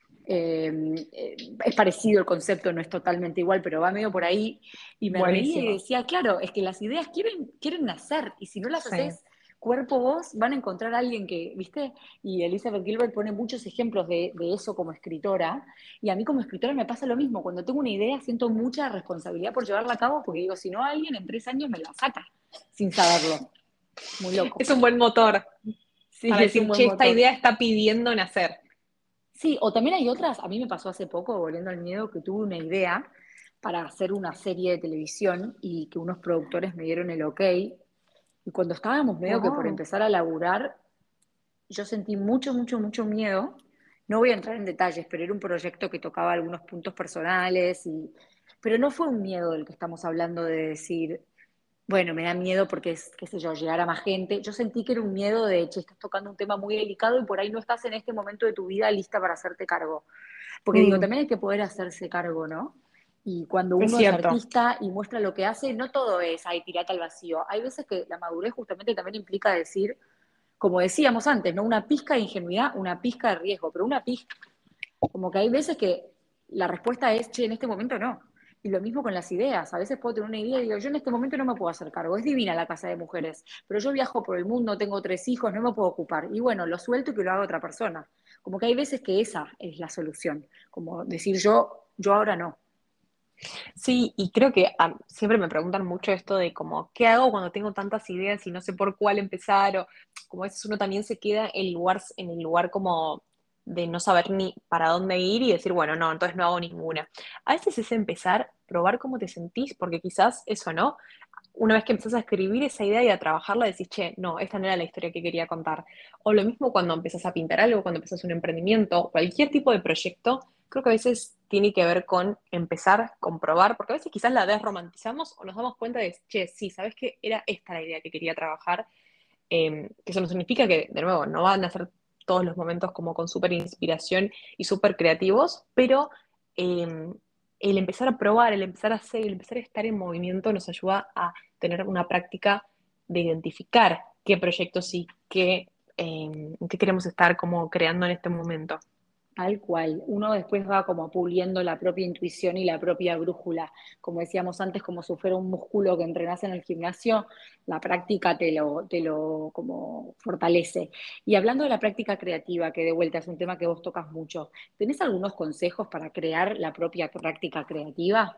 Es parecido el concepto, no es totalmente igual, pero va medio por ahí. Y me reía y Buenísimo. decía, claro, es que las ideas quieren nacer, y si no las Sí. haces cuerpo vos, van a encontrar a alguien que, ¿viste? Y Elizabeth Gilbert pone muchos ejemplos de eso como escritora, y a mí como escritora me pasa lo mismo. Cuando tengo una idea siento mucha responsabilidad por llevarla a cabo, porque digo, si no, alguien en 3 años me la saca sin saberlo. Muy loco. Es un buen motor Sí, para es un decir, buen che, esta motor. idea está pidiendo nacer. Sí, o también hay otras, a mí me pasó hace poco, volviendo al miedo, que tuve una idea para hacer una serie de televisión y que unos productores me dieron el ok. Y cuando estábamos medio que por Wow. empezar a laburar, yo sentí mucho, mucho, mucho miedo. No voy a entrar en detalles, pero era un proyecto que tocaba algunos puntos personales, pero no fue un miedo del que estamos hablando de decir, bueno, me da miedo porque es, qué sé yo, llegar a más gente. Yo sentí que era un miedo de, che, estás tocando un tema muy delicado y por ahí no estás en este momento de tu vida lista para hacerte cargo. Porque digo, Mm, también hay que poder hacerse cargo, ¿no? Y cuando es uno es cierto. artista y muestra lo que hace, no todo es, ay, tirate al vacío. Hay veces que la madurez justamente también implica decir, como decíamos antes, ¿no? Una pizca de ingenuidad, una pizca de riesgo, pero una pizca. Como que hay veces que la respuesta es, che, en este momento no. Y lo mismo con las ideas. A veces puedo tener una idea y digo, yo en este momento no me puedo hacer cargo. Es divina la casa de mujeres, pero yo viajo por el mundo, tengo 3 hijos, no me puedo ocupar. Y bueno, lo suelto y que lo haga otra persona. Como que hay veces que esa es la solución. Como decir yo ahora no. Sí, y creo que siempre me preguntan mucho esto de como, ¿qué hago cuando tengo tantas ideas y no sé por cuál empezar? O como a veces uno también se queda en el lugar como de no saber ni para dónde ir y decir, bueno, no, entonces no hago ninguna. A veces es empezar, probar cómo te sentís, porque quizás eso, ¿no? Una vez que empezás a escribir esa idea y a trabajarla, decís, che, no, esta no era la historia que quería contar. O lo mismo cuando empezás a pintar algo, cuando empezás un emprendimiento, cualquier tipo de proyecto, creo que a veces tiene que ver con empezar, comprobar, porque a veces quizás la desromantizamos o nos damos cuenta de, che, sí, ¿sabes qué? Era esta la idea que quería trabajar. Que eso no significa que, de nuevo, no van a ser todos los momentos como con súper inspiración y súper creativos, pero eh, el empezar a probar, el empezar a hacer, el empezar a estar en movimiento nos ayuda a tener una práctica de identificar qué proyectos y qué queremos estar como creando en este momento. Tal cual. Uno después va como puliendo la propia intuición y la propia brújula. Como decíamos antes, como si fuera un músculo que entrenás en el gimnasio, la práctica te lo como fortalece. Y hablando de la práctica creativa, que de vuelta es un tema que vos tocas mucho, ¿tenés algunos consejos para crear la propia práctica creativa?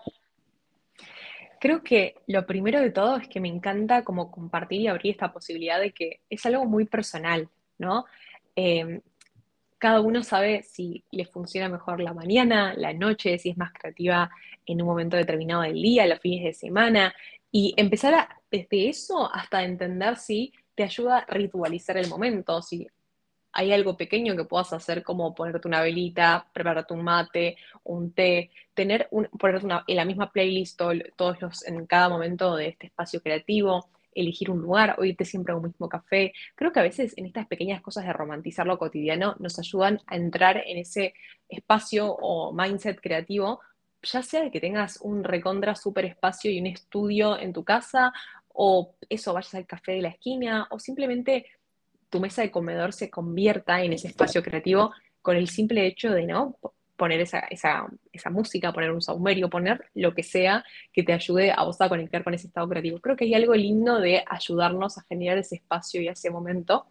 Creo que lo primero de todo es que me encanta como compartir y abrir esta posibilidad de que es algo muy personal, ¿no? Eh, Cada uno sabe si le funciona mejor la mañana, la noche, si es más creativa en un momento determinado del día, los fines de semana, y empezar desde eso hasta entender si te ayuda a ritualizar el momento, si hay algo pequeño que puedas hacer como ponerte una velita, prepararte un mate, un té, ponerte en la misma playlist todos en cada momento de este espacio creativo, elegir un lugar o irte siempre a un mismo café. Creo que a veces en estas pequeñas cosas de romantizar lo cotidiano nos ayudan a entrar en ese espacio o mindset creativo, ya sea de que tengas un recontra super espacio y un estudio en tu casa, o eso, vayas al café de la esquina, o simplemente tu mesa de comedor se convierta en ese espacio creativo con el simple hecho de no poner esa música, poner un saumerio, poner lo que sea que te ayude a vos a conectar con ese estado creativo. Creo que hay algo lindo de ayudarnos a generar ese espacio y ese momento.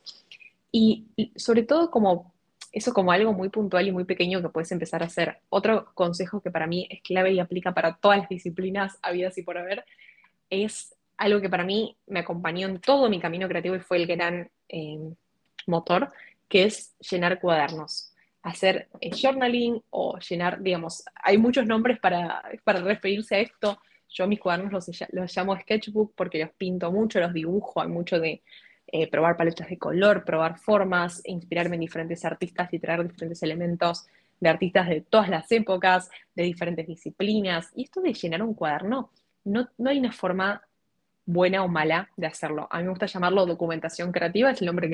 Y sobre todo como eso como algo muy puntual y muy pequeño que puedes empezar a hacer. Otro consejo que para mí es clave y aplica para todas las disciplinas habidas y por haber es algo que para mí me acompañó en todo mi camino creativo y fue el gran motor, que es llenar cuadernos. Hacer journaling o llenar, digamos, hay muchos nombres para referirse a esto. Yo mis cuadernos los llamo sketchbook porque los pinto mucho, los dibujo, hay mucho de probar paletas de color, probar formas, inspirarme en diferentes artistas y traer diferentes elementos de artistas de todas las épocas, de diferentes disciplinas. Y esto de llenar un cuaderno no hay una forma buena o mala de hacerlo. A mí me gusta llamarlo documentación creativa, es el nombre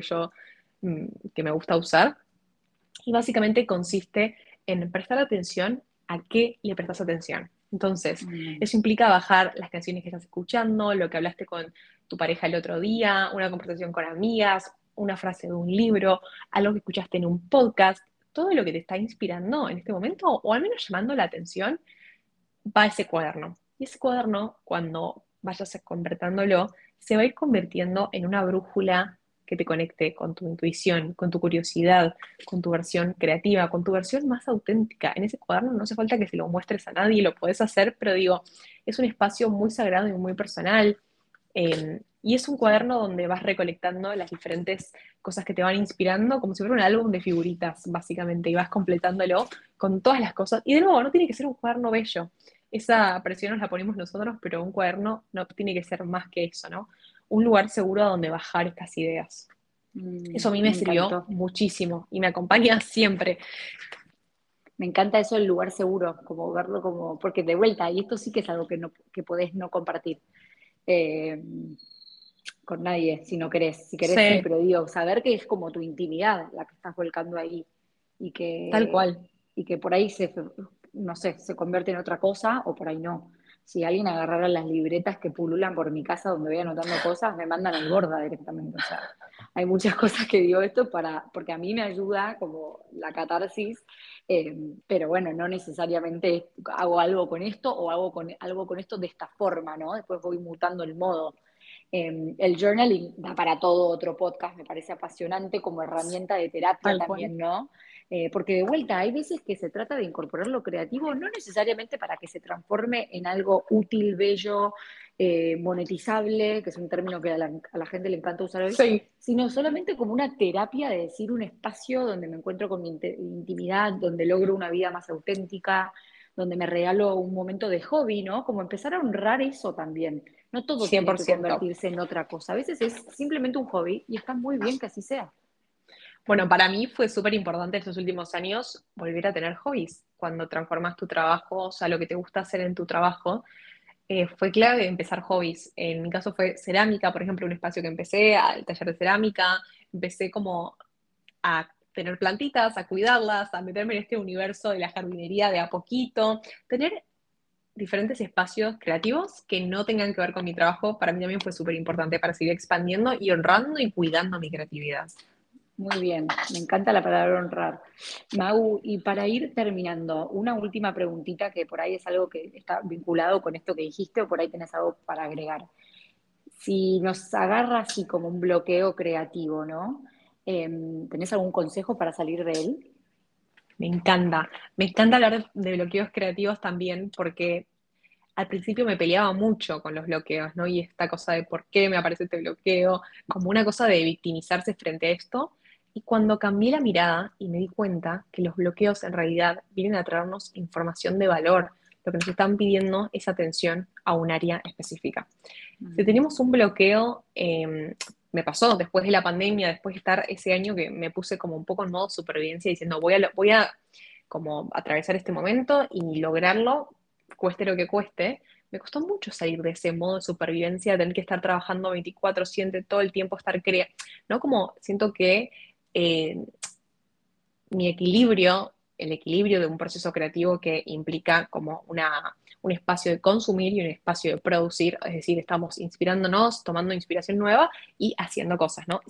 que me gusta usar. Y básicamente consiste en prestar atención a qué le prestas atención. Entonces, Mm. eso implica bajar las canciones que estás escuchando, lo que hablaste con tu pareja el otro día, una conversación con amigas, una frase de un libro, algo que escuchaste en un podcast, todo lo que te está inspirando en este momento, o al menos llamando la atención, va a ese cuaderno. Y ese cuaderno, cuando vayas convertándolo, se va a ir convirtiendo en una brújula que te conecte con tu intuición, con tu curiosidad, con tu versión creativa, con tu versión más auténtica. En ese cuaderno no hace falta que se lo muestres a nadie, lo podés hacer, pero digo, es un espacio muy sagrado y muy personal. Y es un cuaderno donde vas recolectando las diferentes cosas que te van inspirando, como si fuera un álbum de figuritas, básicamente, y vas completándolo con todas las cosas. Y de nuevo, no tiene que ser un cuaderno bello. Esa presión nos la ponemos nosotros, pero un cuaderno no tiene que ser más que eso, ¿no? Un lugar seguro a donde bajar estas ideas. Eso a mí me Me sirvió encantó. muchísimo y me acompaña siempre. Me encanta eso el lugar seguro, como verlo como, porque de vuelta, y esto sí que es algo que, no, que podés no compartir eh, con nadie si no querés. Si querés sí, Sí, pero digo, saber que es como tu intimidad la que estás volcando ahí y tal que, cual. y que por ahí no sé, se convierte en otra cosa o por ahí no. Si alguien agarrara las libretas que pululan por mi casa donde voy anotando cosas, me mandan al borda directamente. O sea, hay muchas cosas que digo esto porque a mí me ayuda como la catarsis, pero bueno, no necesariamente hago algo con esto o hago algo con esto de esta forma, ¿no? Después voy mutando el modo. El journaling da para todo otro podcast, me parece apasionante como herramienta de terapia Tal cual. también, ¿no? Porque de vuelta, hay veces que se trata de incorporar lo creativo, no necesariamente para que se transforme en algo útil, bello, monetizable, que es un término que a la gente le encanta usar hoy, Sí, sino solamente como una terapia de decir un espacio donde me encuentro con mi intimidad, donde logro una vida más auténtica, donde me regalo un momento de hobby, ¿no? Como empezar a honrar eso también. No todo cien tiene por que ciento. convertirse en otra cosa. A veces es simplemente un hobby y está muy bien que así sea. Bueno, para mí fue súper importante estos últimos años volver a tener hobbies. Cuando transformas tu trabajo, o sea, lo que te gusta hacer en tu trabajo, fue clave empezar hobbies. En mi caso fue cerámica, por ejemplo, un espacio que empecé, al taller de cerámica, empecé como a tener plantitas, a cuidarlas, a meterme en este universo de la jardinería de a poquito, tener diferentes espacios creativos que no tengan que ver con mi trabajo, para mí también fue súper importante para seguir expandiendo y honrando y cuidando mi creatividad. Muy bien, me encanta la palabra honrar. Mau, y para ir terminando, una última preguntita que por ahí es algo que está vinculado con esto que dijiste o por ahí tenés algo para agregar. Si nos agarra así como un bloqueo creativo, ¿no? ¿Tenés algún consejo para salir de él? Me encanta hablar de bloqueos creativos también porque al principio me peleaba mucho con los bloqueos, ¿no? Y esta cosa de por qué me aparece este bloqueo, como una cosa de victimizarse frente a esto. Y cuando cambié la mirada y me di cuenta que los bloqueos en realidad vienen a traernos información de valor, lo que nos están pidiendo es atención a un área específica. Si Mm. tenemos un bloqueo, me pasó después de la pandemia, después de estar ese año que me puse como un poco en modo supervivencia diciendo voy a como atravesar este momento y lograrlo, cueste lo que cueste. Me costó mucho salir de ese modo de supervivencia, tener que estar trabajando 24/7 todo el tiempo, estar ¿no? Como siento que eh, mi equilibrio, el equilibrio de un proceso creativo que implica como un espacio de consumir y un espacio de producir, es decir, estamos inspirándonos, tomando inspiración nueva y haciendo cosas, ¿no?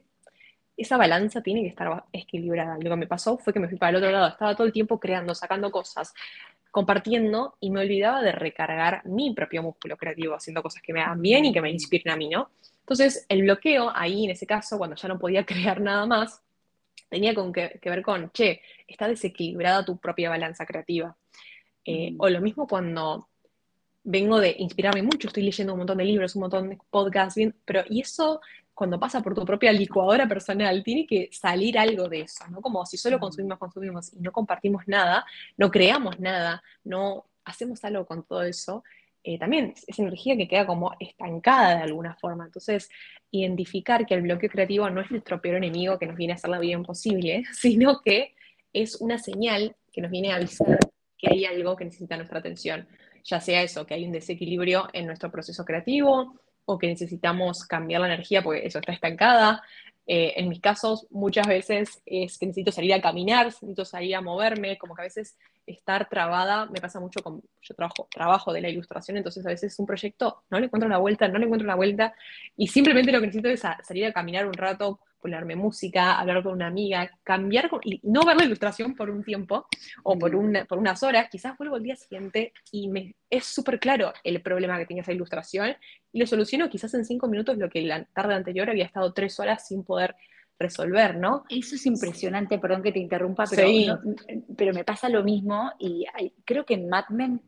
Esa balanza tiene que estar equilibrada. Lo que me pasó fue que me fui para el otro lado, estaba todo el tiempo creando, sacando cosas, compartiendo y me olvidaba de recargar mi propio músculo creativo, haciendo cosas que me hagan bien y que me Mm. inspiren a mí, ¿no? Entonces, el bloqueo ahí, en ese caso, cuando ya no podía crear nada más, tenía que ver con, che, está desequilibrada tu propia balanza creativa. Mm. O lo mismo cuando vengo de inspirarme mucho, estoy leyendo un montón de libros, un montón de podcasts, bien, pero y eso cuando pasa por tu propia licuadora personal, tiene que salir algo de eso, ¿no? Como si solo Mm. consumimos y no compartimos nada, no creamos nada, no hacemos algo con todo eso, también es energía que queda como estancada de alguna forma. Entonces, identificar que el bloqueo creativo no es nuestro peor enemigo que nos viene a hacer la vida imposible, sino que es una señal que nos viene a avisar que hay algo que necesita nuestra atención, ya sea eso, que hay un desequilibrio en nuestro proceso creativo o que necesitamos cambiar la energía porque eso está estancada. En mis casos, muchas veces es que necesito salir a caminar, necesito salir a moverme, como que a veces estar trabada, me pasa mucho con, yo trabajo de la ilustración, entonces a veces un proyecto no le encuentro la vuelta, no le encuentro la vuelta, y simplemente lo que necesito es salir a caminar un rato, ponerme música, hablar con una amiga, y no ver la ilustración por un tiempo, o Mm. por unas horas, quizás vuelvo al día siguiente y es súper claro el problema que tiene esa ilustración y lo soluciono quizás en 5 minutos lo que la tarde anterior había estado 3 horas sin poder resolver, ¿no? Eso es impresionante, perdón que te interrumpa, pero, no, Sí, pero me pasa lo mismo y creo que en Mad Men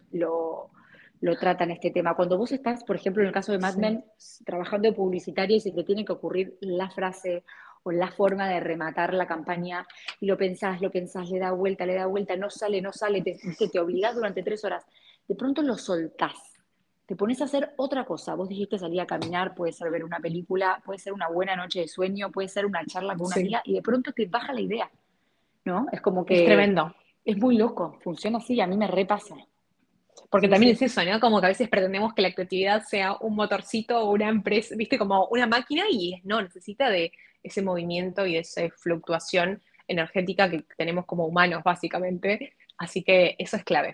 lo tratan este tema. Cuando vos estás, por ejemplo, en el caso de Mad sí, Men, trabajando de publicitaria y se te tiene que ocurrir la frase o la forma de rematar la campaña y lo pensás, le da vuelta, no sale, no sale, te obligás durante 3 horas. De pronto lo soltás, te pones a hacer otra cosa. Vos dijiste salir a caminar, puede ser ver una película, puede ser una buena noche de sueño, puede ser una charla con una sí, amiga y de pronto te baja la idea, ¿no? Es como es que tremendo. es muy loco, funciona así, a mí me repasa. Porque Sí, también sí. es eso, ¿no? Como que a veces pretendemos que la creatividad sea un motorcito o una empresa, viste, como una máquina y no, necesita de ese movimiento y de esa fluctuación energética que tenemos como humanos, básicamente. Así que eso es clave.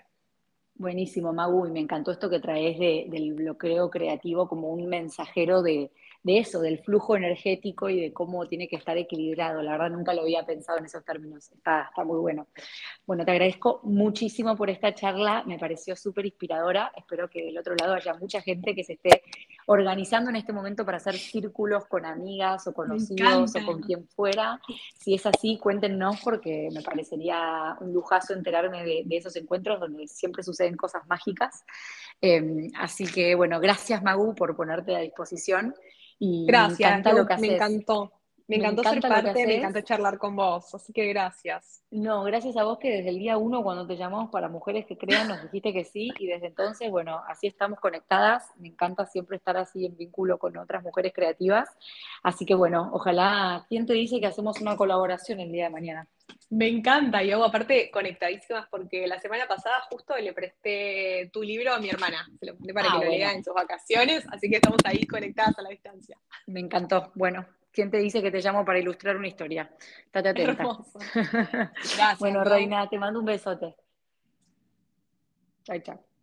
Buenísimo, Magu, y me encantó esto que traes del bloqueo creativo como un mensajero de eso, del flujo energético y de cómo tiene que estar equilibrado. La verdad nunca lo había pensado en esos términos, está muy bueno. Bueno, te agradezco muchísimo por esta charla, me pareció súper inspiradora. Espero que del otro lado haya mucha gente que se esté organizando en este momento para hacer círculos con amigas o Me conocidos o encanta. con quien fuera. Si es así, cuéntenos porque me parecería un lujazo enterarme de esos encuentros donde siempre suceden cosas mágicas. Así que, bueno, gracias Magu por ponerte a disposición y me Gracias, encanta lo Lu, que me haces. encantó. Me Me encantó ser encanta lo que parte, me haces. encantó charlar con vos, así que gracias. No, gracias a vos que desde el día uno, cuando te llamamos para Mujeres que Crean, nos dijiste que sí, y desde entonces, bueno, así estamos conectadas. Me encanta siempre estar así en vínculo con otras mujeres creativas. Así que bueno, ojalá, ¿quién te dice que hacemos una colaboración el día de mañana? Me encanta, y hago aparte conectadísimas porque la semana pasada justo le presté tu libro a mi hermana, se lo presté para que Ah, lo lea bueno, en sus vacaciones, así que estamos ahí conectadas a la distancia. me encantó. Bueno, ¿quién te dice que te llamo para ilustrar una historia? Estate atenta. Hermoso. Gracias, Bueno, Lu. Reina, te mando un besote. Chao, chao.